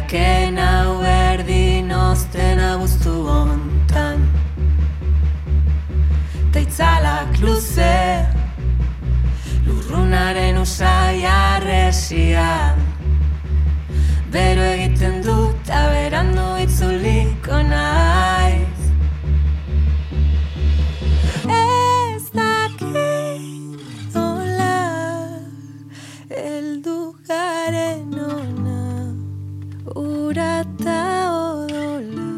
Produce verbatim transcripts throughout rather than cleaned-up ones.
Ken hau berdin ozten abuztu hontan Ta itzalak luze Lurrunaren usai arresian Bero egiten dut ta berandu itzuliko naiz Ez dakit nola heldu garen ona ura ta odola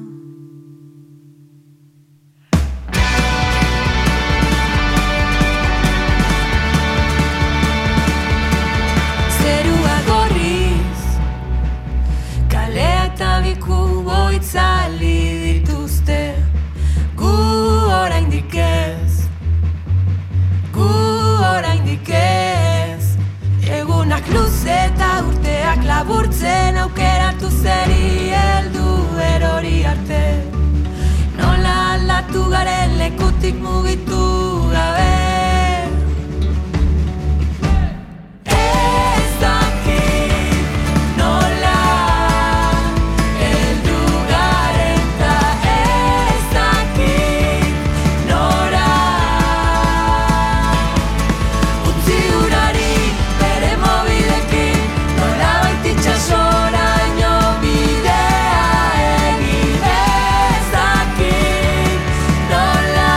Zerua gorriz kalea eta bikubo itzali dituzte gu oraindik ez gu oraindik ez Egunak luze eta urteak laburtzen aukeratu zeri heldu erori arte Nola aldatu garen lekutik mugitu gabe Ez dakit nola heldu garen ta ez dakit nora Utzi urari bere mobilekin nola baititxasoraino bidea egin Ez dakit nola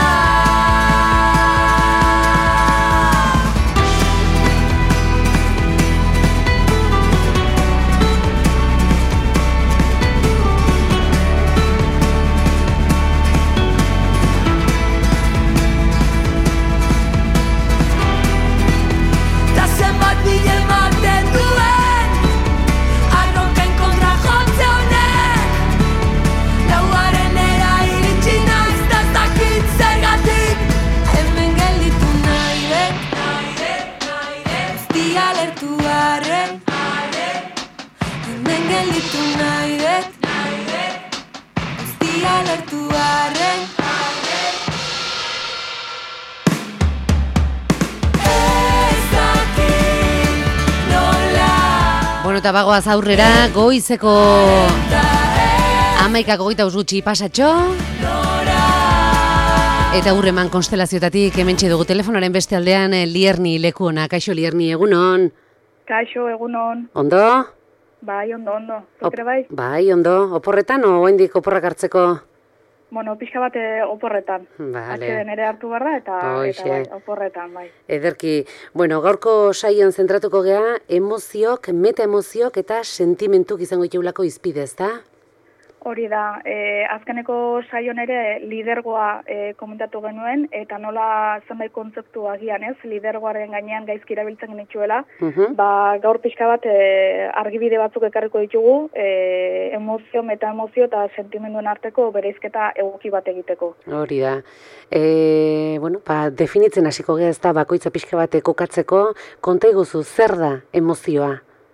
Ta zenbat bide ematen duen Arronken kontra jotze honek Lauaren era iritsi naiz ta ez dakit zergatik Hemen gelditu nahi dut Guztia lertu arren Hemen gelditu nahi dut Guztia lertu arren Ez dakit nola Bueno, eta bagoaz aurrera, goizeko hamaikak hogeita bost gutxi pasatxo. Eta hurreman konstelazioetatik hementxe dugu telefonaren beste aldean eh, Lierni lekuona. Kaixo Lierni, egunon. Kaixo, egunon. Ondo? Bai, ondo, ondo. Op- Zukere bai? Bai, ondo. Oporretan o oraindik oporrak hartzeko? Bueno, pixka bat eh, oporretan. Vale. Azkeden ere hartu barra eta, Hoxe. eta bai, oporretan, bai. Ederki, bueno, gaurko saioan zentratuko gea, emoziok, meta emoziok eta sentimentuk izango ditugulako izpide, ezta? Hori da, e, azkeneko saion ere lidergoa e, komentatu genuen, eta nola zenbait kontzeptu agian ez, lidergoaren gainean gaizki erabiltzen genitzuela, Mhm. ba, gaur pixka bat e, argibide batzuk ekarriko ditugu, e, emozio, meta emozio eta sentimenduen arteko bereizketa egoki bat egiteko. Hori da. E, bueno, ba, definitzen hasiko gea ez da bakoitza pixka bat kokatzeko, konta iguzu, zer da emozioa?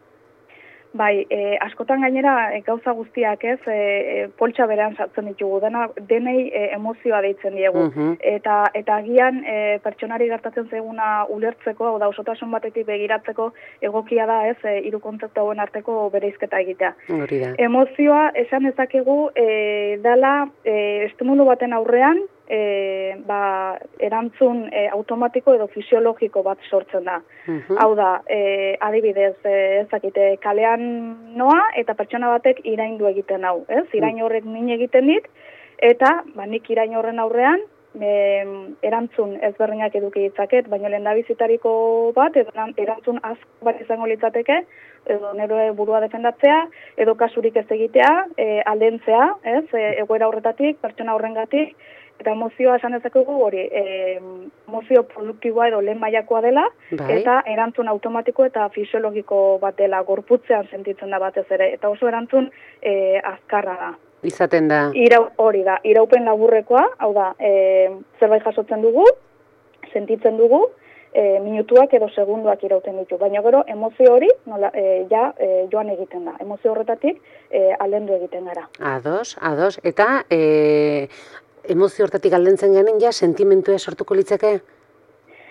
Bai, e, askotan gainera e, gauza guztiak ez, e, e, poltsa berean sartzen ditugu, dena, denei e, emozioa deitzen diegu. Mhm. Eta eta agian e, pertsonari gertatzen zaiguna ulertzeko, hau da osotasun batetik begiratzeko egokia da ez, e, hiru kontzeptu hauen arteko bereizketa egitea. Hori da. Emozioa esan dezakegu e, dela e, estimulu baten aurrean, e, ba, erantzun e, automatiko edo fisiologiko bat sortzen da. Mhm. Hau da, e, adibidez, e, ezakite, kalean noa eta pertsona batek iraindu egiten hau, ez? Irain horrek min egiten dit, eta ba, nik irain horren aurrean e, erantzun ezberdinak eduki ditzaket, baina lehendabizitariko bat, edo erantzun asko bat izango litzateke, edo nire burua defendatzea, edo kasurik ez egitea, e, aldentzea, ez? E, egoera horretatik, pertsona horrengatik, eta emozioa esan dezakegu hori, e, emozio produktiboa edo lehen mailakoa dela, Bai. eta erantzun automatiko eta fisiologiko bat dela, gorputzean sentitzen da batez ere, eta oso erantzun e, azkarra da. Izaten da. Irau, hori da, iraupen laburrekoa, hau da, e, zerbait jasotzen dugu, sentitzen dugu, e, minutuak edo segunduak irauten ditu. Baina gero, emozio hori nola, e, ja e, joan egiten da. Emozio horretatik e, aldendu egiten gara. Ados, ados. Eta e, emozio hortatik aldentzen genen ja sentimentua sortuko litzake?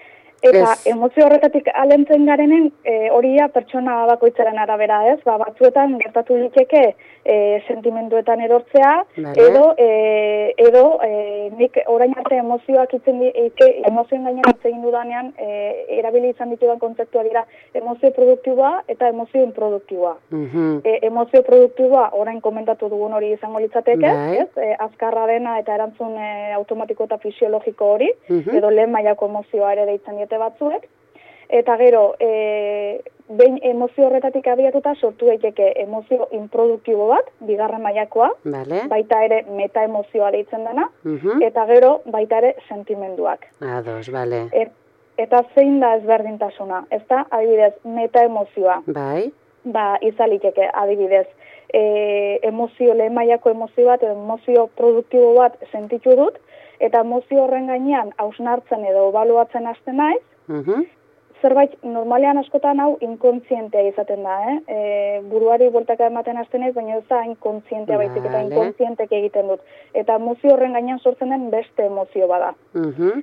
Eta Ez. emozio horretatik alentzen garenen, e, horia pertsona bakoitzaren arabera, ez? Ba, batzuetan gertatu liteke e, sentimenduetan erortzea, Bale. edo e, edo e, nik orain arte emozioak itzen di, ike, emozioen gainean hitz egin dudanean, e, erabili izan ditudan kontzeptua dira emozio produktiboa eta emozio improduktiboa. Mhm. E, emozio produktiboa orain komentatu dugun hori izango litzateke, Bai. ez? E, azkarra dena eta erantzun e, automatiko eta fisiologiko hori, Mhm. edo lehen mailako emozioa ere deitzen diete batzuek. Eta gero, e, behin emozio horretatik abiatuta sortu daiteke emozio improduktibo bat, bigarren mailakoa, Bale. baita ere meta emozioa deitzen dena, Mhm. eta gero baita ere sentimenduak. Ados, bale. Et, eta zein da ezberdintasuna, ezta? Adibidez, meta emozioa. Bai. Ba, izaliteke, adibidez, e, emozio, lehen mailako emozio bat, edo emozio produktibo bat sentitu dut, eta emozio horren gainean hausnartzen edo ebaluatzen hasten naiz, Mhm. zerbait normalean askotan hau inkontzientea izaten da, eh? E, buruari bueltaka ematen hasten naiz, baina ez da inkontzientea baizik eta Vale. inkontzientek egiten dut. Eta emozio horren gainean sortzen den beste emozio bada. Mhm.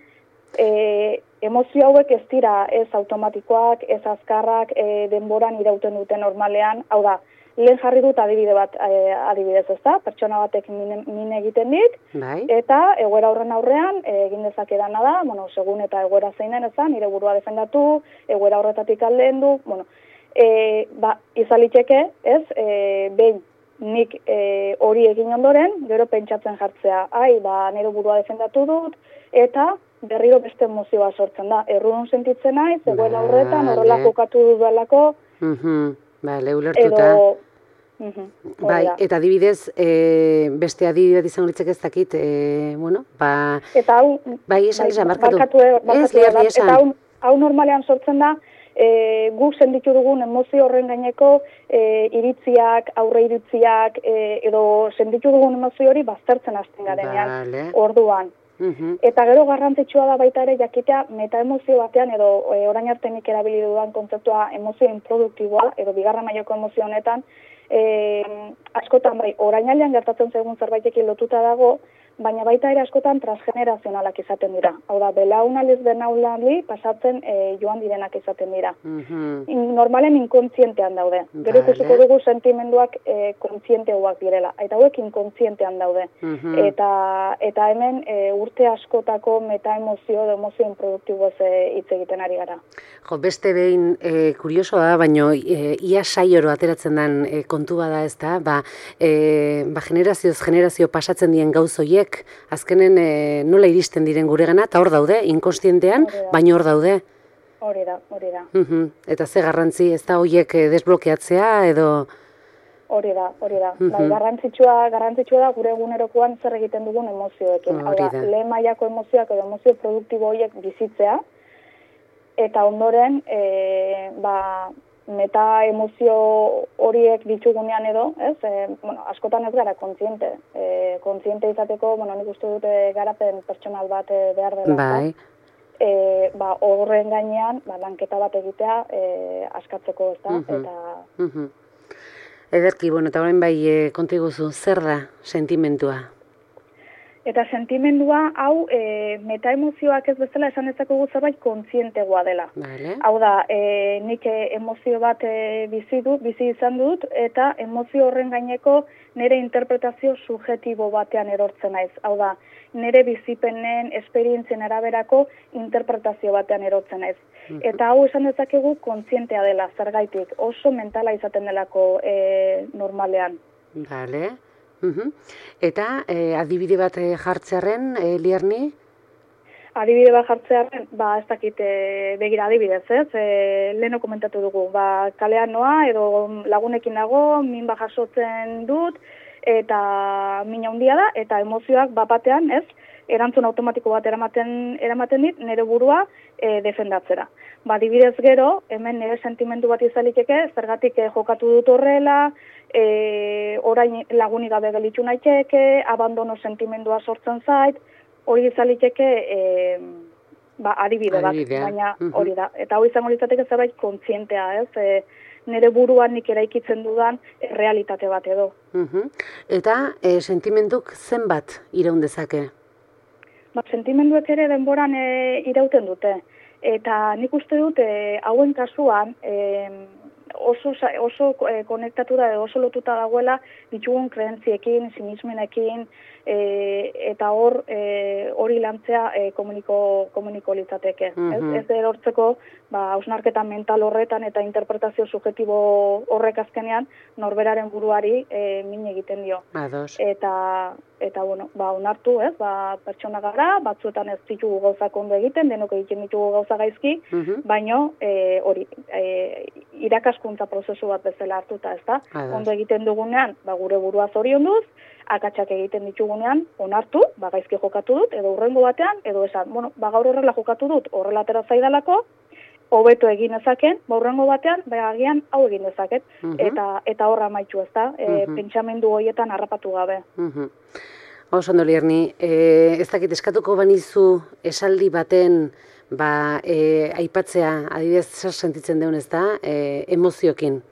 E, emozio hauek ez dira ez automatikoak, ez azkarrak, e, denboran irauten dute normalean, hau da, lehen jarri dut adibide bat, e, adibidez ez da, pertsona batek min, min egiten dit, Bai. eta egoera horren aurrean e, egin dezakedana da, bueno, segun eta egoera zeinen ez da, nire burua defendatu, egoera horretatik aldendu, bueno, e, ba, izaliteke, ez, e, behin nik e, hori egin ondoren, gero pentsatzen jartzea, ai, ba, nire burua defendatu dut, eta berriro beste emozioa sortzen da. Errudun sentitzen naiz, egoera horretan, horrela Vale. jokatu dudalako, Mhm. Bale, ulertuta. edo... Mhm, hori Bai, da. eta adibidez, e, beste adibidez izango litzake ez dakit, e, bueno, ba, Eta hau... bai, esan, esan, barkatu. barkatu, eh, barkatu, Ez, liardi bat. esan. Eta hau, hau normalean sortzen da, e, guk senditu dugun emozio horren gaineko e, iritziak, aurre iritziak, e, edo senditu dugun emozio hori baztertzen hasten garenean, Vale. orduan. Mhm. Eta gero garrantzitsua da baita ere jakitea metaemozio batean edo e, orain arte nik erabili dudan kontzeptua emozio improduktiboa edo bigarren mailako emozio honetan e, askotan bai orainaldean gertatzen zaigun zerbaitekin lotuta dago, baina baita ere askotan transgenerazionalak izaten dira. Hau da, belaunaldiz belaunaldi pasatzen e, joan direnak izaten dira. Mhm. In- Normalen inkontzientean daude. Gero Vale. ikusiko dugu sentimenduak e, kontzienteuak direla. Eta hauek inkontzientean daude. Mhm. Eta eta hemen e, urte askotako metaemozio edo emozio improduktiboez e, hitz egiten ari gara. Jo, beste behin e, kuriosoa da, baino e, ia saioro ateratzen den e, kontu bada ez da, ba, e, ba generazioz generazio pasatzen dien gauz hoiek, azkenen e, nola iristen diren guregana, eta hor daude, inkonstientean, Hori da. baino hor daude. Hori da, hori da. Mhm. Eta ze garrantzi, ez da hoiek e, desblokeatzea edo... Hori da, hori da. Mhm. Bai, garrantzitsua, garrantzitsua da gure egunerokoan zer egiten dugun emozioekin. Hau Hori da, da. lehen mailako emozioak edo emozio produktibo horiek bizitzea, eta ondoren, e, ba, meta emozio horiek ditugunean edo, ez? E, bueno, askotan ez gara kontziente. E, kontziente izateko, bueno, nik uste dute garapen pertsonal bat e, behar dela. Bai. E, ba, horren gainean, ba, lanketa bat egitea e, askatzeko, ez da? Mhm. Eta Mhm. Ederki, bueno, eta orain bai e, konta iguzu, zer da sentimentua? Eta sentimendua hau e, metaemozioak ez bezala esan dezakegu zerbait kontzientegoa dela. Vale. Hau da, e, nik e, emozio bat e, bizi dut, bizi izan dut, eta emozio horren gaineko nire interpretazio subjetibo batean erortzen naiz. Hau da, nire bizipenen, esperientzien araberako interpretazio batean erortzen naiz. Eta hau esan dezakegu kontzientea dela, zergaitik, oso mentala izaten delako e, normalean. Vale. Mhm. Eta e, adibide bat e, jartzearen, e, Liarni? Adibide bat jartzearen, ba, ez dakit e, begira adibidez, ez? E, leheno komentatu dugu, ba, kalean noa edo lagunekin dago, min bat jasotzen dut, eta min handia da, eta emozioak bapatean, ez? Erantzun automatiko bat eramaten, eramaten dit, nire burua e, defendatzera. Ba, adibidez gero, hemen nire sentimendu bat izaliteke, zergatik e, jokatu dut horrela, e, orain lagunik gabe gelitzu naiteke, abandono sentimendua sortzen zait, hori izaliteke e, ba, adibide bat, Adibidea. baina Mhm. hori da. Eta hau izango litzateke zerbait kontzientea, ez? E, nire buruan nik eraikitzen dudan realitate bat edo. Mhm. Eta e, sentimenduk zenbat iraun dezake? Ba, sentimenduek ere denboran e, irauten dute. Eta nik uste dut, e, hauen kasuan, e, oso, oso e, konektatu da, oso lotuta dagoela ditugun kreentziekin, sinismenekin, e, eta hor e, hori lantzea e, komuniko, komuniko litzateke. Mhm. Ez, ez erortzeko, ba, hausnarketa mental horretan eta interpretazio subjektibo horrek azkenean norberaren buruari e, min egiten dio. Ados. Eta, eta bueno, ba, onartu, ez, ba, pertsona gara, batzuetan ez ditugu gauzak ondo egiten, denok egiten ditugu gauza gaizki, Mhm. baino e, hori, e, irakaskuntza prozesu bat bezala hartuta, ez da? Ados. Ondo egiten dugunean, ba, gure burua zorionduz, akatsak egiten ditugunean, onartu, ba, gaizki jokatu dut, edo hurrengo batean, edo esan, bueno, ba, gaur horrela jokatu dut, horrela atera zaidalako, hobeto egin dezaken, ba, hurrengo batean, ba, agian hau egin dezaket, Mhm. eta, eta horra amaitu, ez da? E, Mhm. Pentsamendu horietan harrapatu gabe. Mhm. Oso ondo, Lierni, e, ez dakit eskatuko banizu esaldi baten ba, e, aipatzea, adibidez zer sentitzen deun, ez da, e, emoziokin.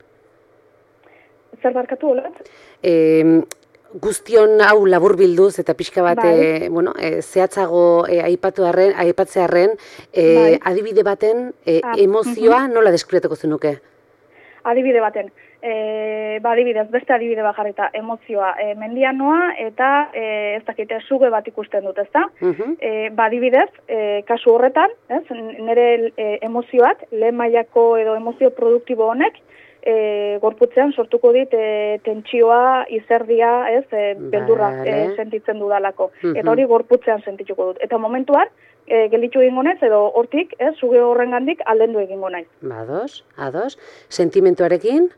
Zer barkatu, olat? E, guztion hau laburbilduz eta pixka bat Bai. e, bueno, e, zehatzago e, aipatu arren, aipatzearren, e, Bai. adibide baten e, Ah, emozioa nola deskribatuko zenuke? Adibide baten, e, ba, adibidez, beste adibide bat jarrita, emozioa, e, mendian noa eta e, ez dakite suge bat ikusten dut, ezta? Mhm. E, ba, adibidez, e, kasu horretan, ez, nire e, emozioak, lehen mailako edo emozio produktibo honek, e, gorputzean sortuko dit e, tentsioa, izerdia, ez, e, beldurra Vale. e, sentitzen dudalako. Mhm. Eta hori gorputzean sentituko dut. Eta momentuan, e, gelditu egingo naiz, edo hortik, ez, suge horrengandik aldendu egingo naiz. Ados, ados. Sentimentuarekin?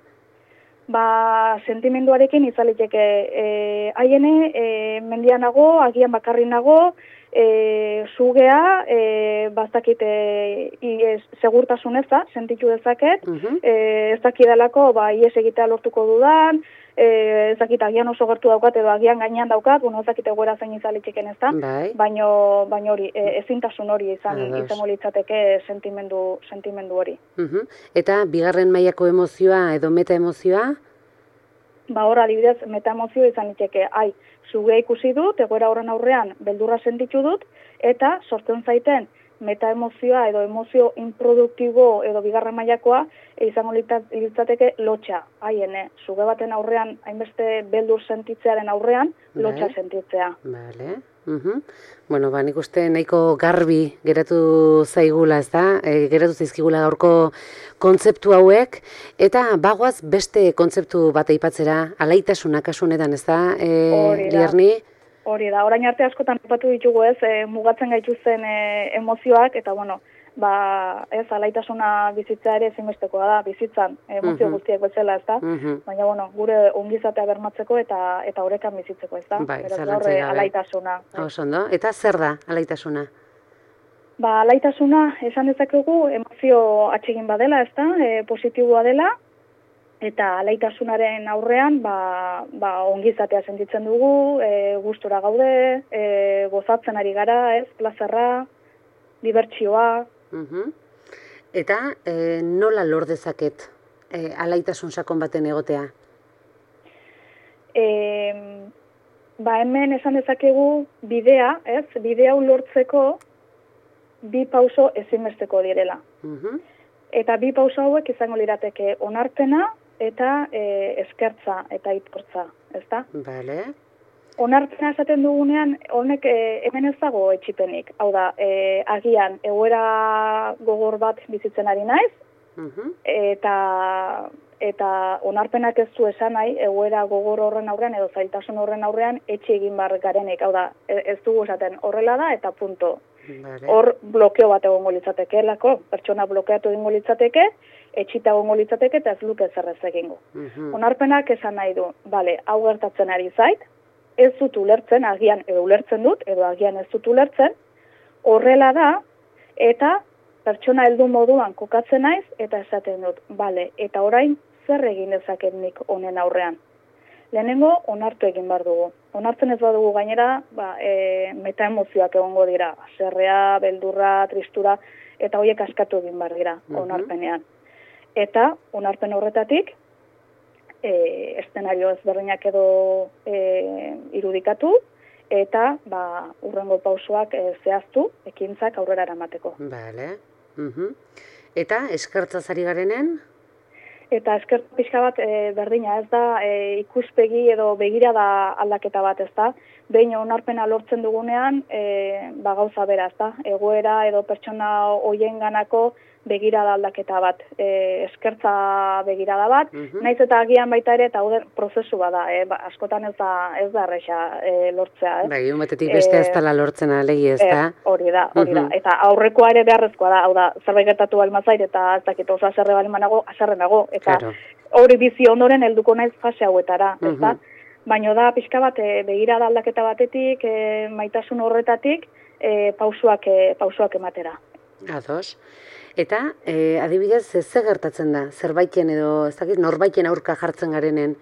Ba, sentimenduarekin izaliteke e, haiene, e, mendian nago, agian bakarri nago, e, sugea, e, bastakit e, i- segurtasun eza, sentitu dezaket, Mhm. e, ez dakidalako, ba, ies egitea lortuko dudan, e, ez dakit agian oso gertu daukat, edo agian gainean daukat, bueno, ez dakit egoera zein izaliteken ez da, Bai. baino, baino hori, e, ezintasun hori izan, Ados. izango litzateke sentimendu, sentimendu hori. Mhm. Eta bigarren mailako emozioa edo meta emozioa? Ba, hor adibidez, metaemozio izan liteke, ai, sugea ikusi dut, egoera horren aurrean beldurra sentitu dut, eta sortzen zaiten metaemozioa edo emozio improduktibo edo bigarren mailakoa e, izango litza- litzateke lotxa. Haiene, suge baten aurrean, hainbeste beldur sentitzearen aurrean, lotxa Bai. sentitzea. Vale. Mhm. Bueno, ba, nik uste nahiko garbi geratu zaigula, ez da? E, geratu zaizkigula gaurko kontzeptu hauek, eta bagoaz beste kontzeptu bat aipatzera, alaitasuna kasu honetan, ez da, e, Hori da. Lierni? Hori da, orain arte askotan aipatu ditugu ez, e, mugatzen gaituzten e, emozioak, eta bueno, ba, ez, alaitasuna bizitza ere ezinbestekoa da, bizitzan, emozio Mhm. guztiek bezala, ez da? Mhm. Baina, bueno, gure ongizatea bermatzeko eta eta orekan bizitzeko, ez da? Bai, Beraz, zalantzarik gaur, eh, gabe. alaitasuna. Oso ondo. Eta zer da alaitasuna? Ba, alaitasuna esan dezakegu emozio atsegin badela, ez da? E, positiboa dela, eta alaitasunaren aurrean, ba, ba ongizatea sentitzen dugu, e, gustura gaude, e, gozatzen ari gara, ez? Plazerra, dibertsioa. Mhm. Eta e, nola lor dezaket e, alaitasun sakon baten egotea? E, ba, hemen esan dezakegu bidea, ez? Bidea lortzeko bi pauso ezinbesteko direla. Mhm. Eta bi pauso hauek izango lirateke onarpena eta e, eskertza eta aitortza, ezta? Vale. Onarpena esaten dugunean, honek e, hemen ez dago etxipenik. Hau da, e, agian egoera gogor bat bizitzen ari naiz, Mhm. eta eta onarpenak ez du esan nahi, egoera gogor horren aurrean edo zailtasun horren aurrean etxe egin bar garenik. Hau da, e- ez dugu esaten horrela da eta punto. Vale. Hor blokeo bat egongo litzatekeelako, pertsona blokeatu egingo litzateke, etxita egongo litzateke eta ez luke zer ez egingo. Mhm. Onarpenak esan nahi du, bale, hau gertatzen ari zait, ez dut ulertzen, agian edo ulertzen dut, edo agian ez dut ulertzen, horrela da, eta pertsona heldu moduan kokatzen naiz, eta esaten dut, bale, eta orain zer egin dezaket nik honen aurrean. Lehenengo, onartu egin behar dugu. Onartzen ez badugu gainera, ba, e, metaemozioak egongo dira, zerrea, beldurra, tristura, eta horiek askatu egin behar dira, Mhm. onarpenean. Eta, onarpen horretatik, e, eszenario ezberdinak edo e, irudikatu, eta ba, urrengo pausoak e, zehaztu, ekintzak aurrera eramateko. Vale. Mhm. Eta eskertzaz ari garenen? Eta eskertza pixka bat e, berdina, ez da e, ikuspegi edo begirada aldaketa bat, ez da? Behin onarpena lortzen dugunean, e, ba gauza bera, ez da? Egoera edo pertsona hoien ganako begirada aldaketa bat, e, eskertza begirada bat, Mhm. naiz eta agian baita ere, eta hau da prozesu bada, e, ba, askotan ez da, ez da erresa e, lortzea, ez? Bai, un batetik beste ez dela lortzen alegi, ez da? Eh, hori da, hori da. Mhm. Eta aurrekoa ere beharrezkoa da, hau da, zerbait gertatu baldin bazait eta ez dakit oso haserre baldin banago, haserre nago. Eta Claro. hori bizi ondoren helduko naiz fase hauetara, ez da? Mhm. Baina da pixka bat e, begirada aldaketa batetik, e, maitasun horretatik, e, pausuak, e, pausuak ematera. Ados. Eta, e, adibidez, ez ze gertatzen da? Zerbaiten edo, ez dakit, norbaiten aurka jartzen garenen?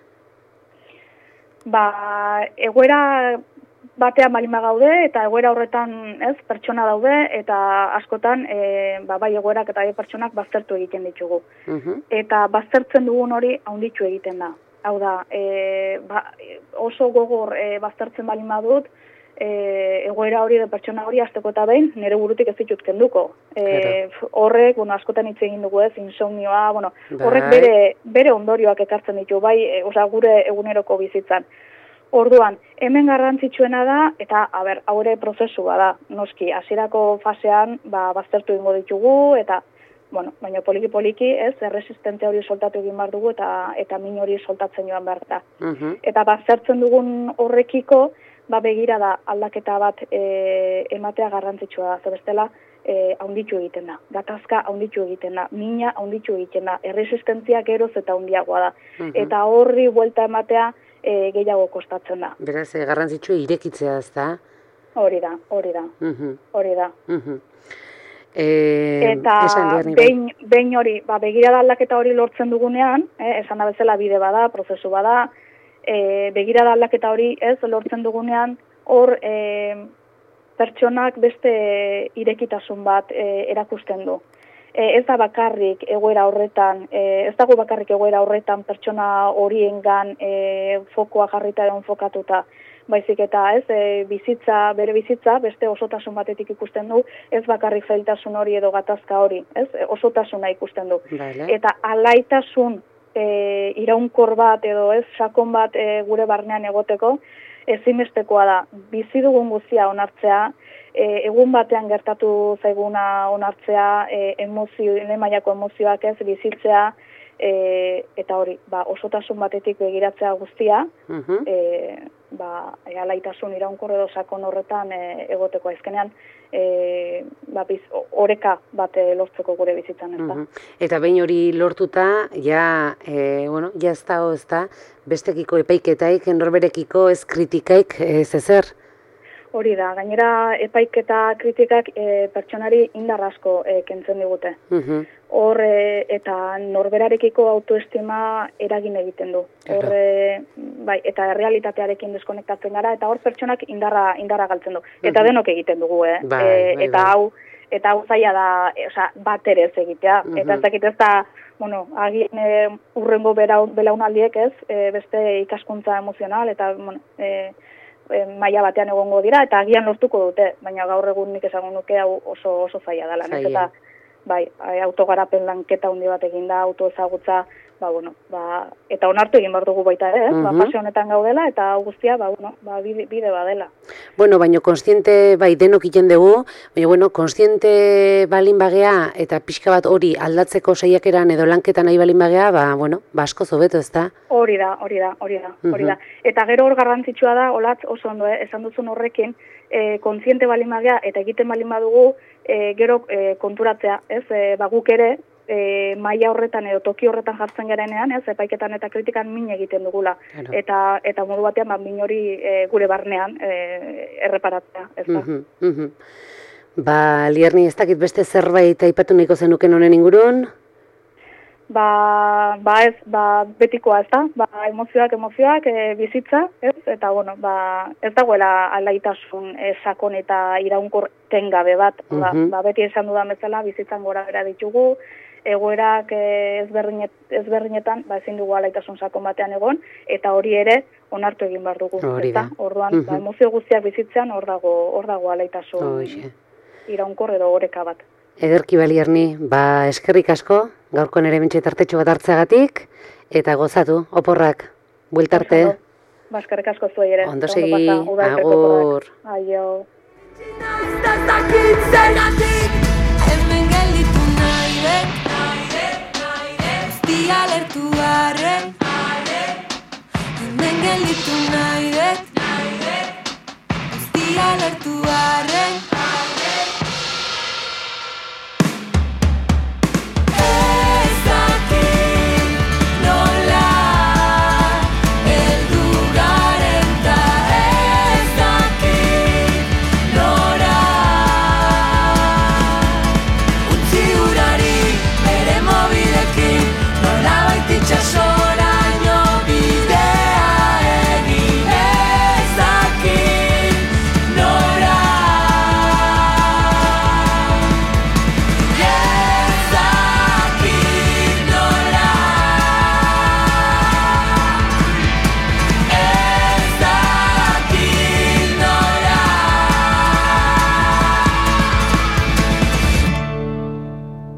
Ba, egoera batean balima gaude eta egoera horretan, ez, pertsona daude eta askotan e, ba, bai egoerak eta bai pertsonak baztertu egiten ditugu. Mhm. Eta baztertzen dugun hori haunditxu egiten da. Hau da, e, ba, oso gogor e, baztertzen balin badut, e, egoera hori da pertsona hori hasteko eta behin nire burutik ez ditut kenduko. E, horrek, bueno, askotan hitz egin dugu ez, insomnioa, bueno, horrek Bai. bere, bere ondorioak ekartzen ditu, bai, e, osea, gure eguneroko bizitzan. Orduan, hemen garrantzitsuena da, eta, a ber, haure prozesua da, noski, hasierako fasean, ba, baztertu ingo ditugu, eta, bueno, baina poliki-poliki, ez, erresistentzia hori soltatu egin behar dugu, eta, eta min hori soltatzen joan behar da. Mhm. Eta baztertzen dugun horrekiko, ba, begira da, aldaketa bat e, ematea garrantzitsua da, zer bestela, e, haunditu egiten da, gatazka haunditu egiten da, mina haunditu egiten da, erresistentzia geroz eta haundiagoa da. Mhm. Eta horri buelta ematea, E, gehiago kostatzen da. Beraz, e, garrantzitsua irekitzea, ez da? Hori da, hori da, Mhm. hori da. Mhm. E, Eta esan Liarni, bai. behin, behin hori, ba, begirada aldaketa hori lortzen dugunean, eh, esan da bezala bide bada, prozesu bada, e, begirada aldaketa hori ez lortzen dugunean, hor e, pertsonak beste irekitasun bat e, erakusten du. E, ez da bakarrik egoera horretan, e, ez dago bakarrik egoera horretan pertsona horiengan e, fokoa jarrita edo enfokatuta, baizik eta ez e, bizitza, bere bizitza, beste osotasun batetik ikusten du, ez bakarrik zailtasun hori edo gatazka hori, ez e, osotasuna ikusten du. Vale. Eta alaitasun e, iraunkor bat edo ez sakon bat e, gure barnean egoteko, ezinbestekoa da, bizi dugun guztia onartzea, E, egun batean gertatu zaiguna onartzea, e, emozio, lehen mailako emozioak ez, bizitzea, e, eta hori, ba, osotasun batetik begiratzea guztia, Mhm. e, ba, e, alaitasun iraunkor edo sakon horretan e, egoteko azkenean, e, ba, biz, oreka bat e, lortzeko gure bizitzan, ez da. Mhm. Eta behin hori lortuta, ja, e, bueno, ja ez da, ez da, bestekiko epaiketaik, norberekiko ez kritikaik, ez ezer. Hori da, gainera epaik eta kritikak e, pertsonari indar asko e, kentzen digute. Mhm. Hor e, eta norberarekiko autoestima eragin egiten du. Hor e, bai, eta realitatearekin deskonektatzen gara eta hor pertsonak indarra indarra galtzen du. Eta denok egiten dugu, eh? Bai, E, bai, eta bai. hau eta hau zaila da, e, osea, bat ere ez egitea. Mhm. Eta ez dakit ez da, bueno, agian e, urrengo belaun- belaunaldiek ez, e, beste ikaskuntza emozional eta bueno, e, e, maila batean egongo dira eta agian lortuko dute, baina gaur egun nik esango nuke hau oso oso zaila dela. Nahiz Zaila. eta bai, autogarapen lanketa handi bat egin da, autoezagutza, ba, bueno, ba, eta onartu egin behar dugu baita ere, eh? ba, Mhm. fase honetan gaudela, eta hau guztia, ba, bueno, ba, bide, bide badela. Bueno, baino konstiente bai denok iten dugu, baina bueno, konstiente balin bagea eta pixka bat hori aldatzeko saiakeran edo lanketa nahi balin bagea, ba, bueno, ba asko zobeto, ez da? Hori da, hori da, hori da, hori Mhm. da. Eta gero hor garrantzitsua da, olatz oso ondo, eh? esan duzun horrekin, e, kontziente balin bagea eta egiten balin badugu, e, gero e, konturatzea, ez, e, ba, guk ere, e, maila horretan edo toki horretan jartzen garenean, ez, epaiketan eta kritikan min egiten dugula. Claro. Eta eta modu batean ba, min hori e, gure barnean e, erreparatzea, ez da. Mhm, mhm. Ba, Liarni, ez dakit beste zerbait aipatu nahiko zenuken honen ingurun? Ba, ba ez, ba, betikoa ez da, ba, emozioak, emozioak, e, bizitza, ez, eta bueno, ba, ez dagoela alaitasun e, sakon eta iraunkor tengabe bat, ba, Mhm. ba, beti esan dudan bezala, bizitzan gora bera ditugu, egoerak e, ezberdinet, ezberdinetan, ba, ezin dugu alaitasun sakon batean egon, eta hori ere onartu egin behar dugu, Hori da. ezta? Orduan, ba, Mhm. emozio guztiak bizitzean hor dago, hor dago alaitasun Hoxe. iraunkor edo oreka bat. Ederki Balierni, ba eskerrik asko, gaurko nere mentxe tartetxo bat hartzeagatik, eta gozatu, oporrak, bueltarte. Ba, eskerrik asko zuei ere. Ondo Ondo segi, pasa, udaltzeko agur. oporrak. Aio. Ez dakit zergatik hemen gelditu nahi dut, guztia lertu arren, hemen gelditu nahi